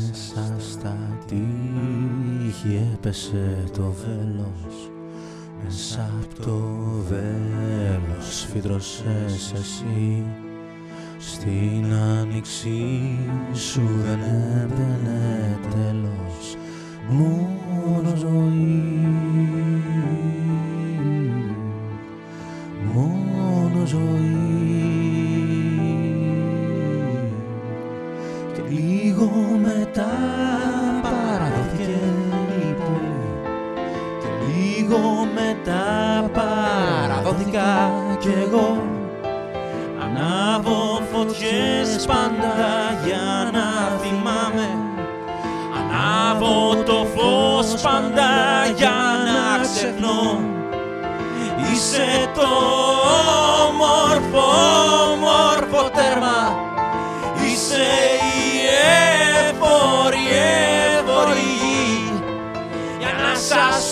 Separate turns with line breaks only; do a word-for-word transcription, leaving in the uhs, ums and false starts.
Μέσα στα τείχη έπεσε το βέλος, μέσα απ' το βέλος φύτρωσες εσύ. Στην άνοιξή σου δεν έμπαινε τέλος, μόνο ζωή, μόνο ζωή. Και λίγο μετά παραδόθηκε η πόλη, και λίγο μετά παραδόθηκα κι εγώ. Ανάβω φωτιές πάντα για να θυμάμαι, ανάβω το φως πάντα για να ξεχνώ. Είσαι το όμορφο, όμορφο τέρμα, είσαι η εύωρη, εύωρη γη, για να σας